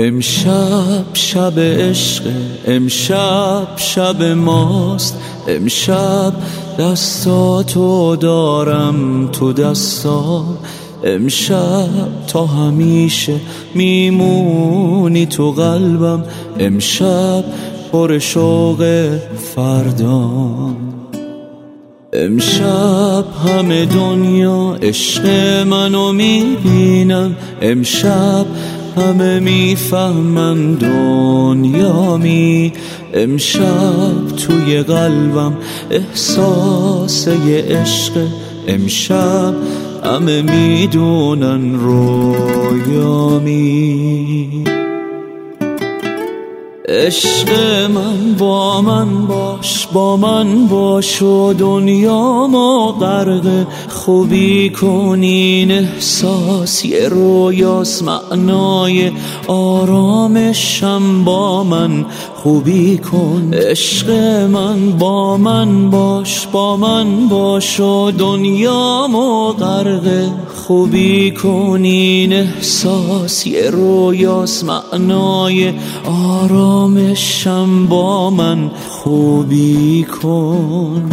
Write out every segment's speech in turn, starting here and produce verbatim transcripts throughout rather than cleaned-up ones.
امشب شب عشق، امشب شب ماست، امشب دستاتو دارم تو دستام، امشب تا همیشه میمونی تو قلبم، امشب پر شوق فردام. امشب همه دنیا عشق منو میبینن، امشب همه میفهمن دنیامی، امشب توی قلبم احساس یه عشق، امشب همه میدونن رویامی. عشق من با من باش، با من باش و دنیامو غرق خوبی کنین، احساس یه رویاست، معنای آرامشم با من خوبی کن. عشق من با من باش، با من باش و دنیامو غرق خوبی کنین، احساس یه رویاست، معنای آرامشم با من خوبی کن.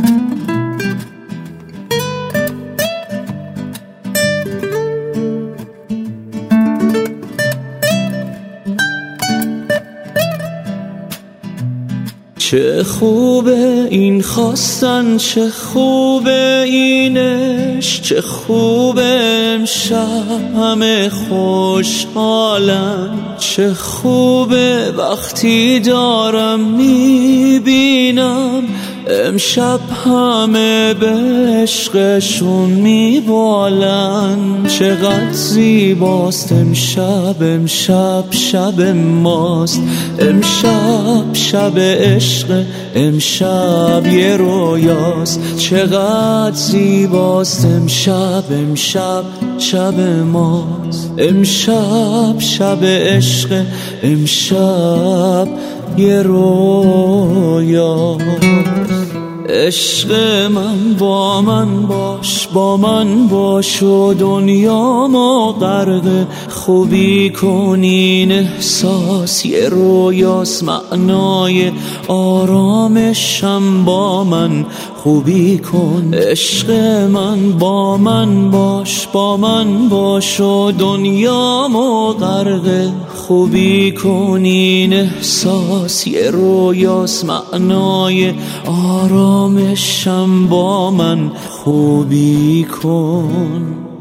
چه خوبه این خواستن، چه خوبه اینش، چه خوبه امشب همه خوشحالن، چه خوبه وقتی دارم میبینم امشب همه به عشقشون میبالن. چقدر زیباست امشب، امشب شب ماست، امشب شب عشق، امشب یه رویاست. چقدر زیباست امشب، امشب شب ماست، امشب شب عشق، امشب یه رویاست. عشق من با من باش، با من باش و دنیامو غرق خوبی کنین، احساس یه رویاست، معنای آرامشم با من خوبی کن. عشق من با من باش، با من باش و دنیامو غرق خوبی کنین، احساس یه رویاست، معنای آرامشم با من خوبی کن.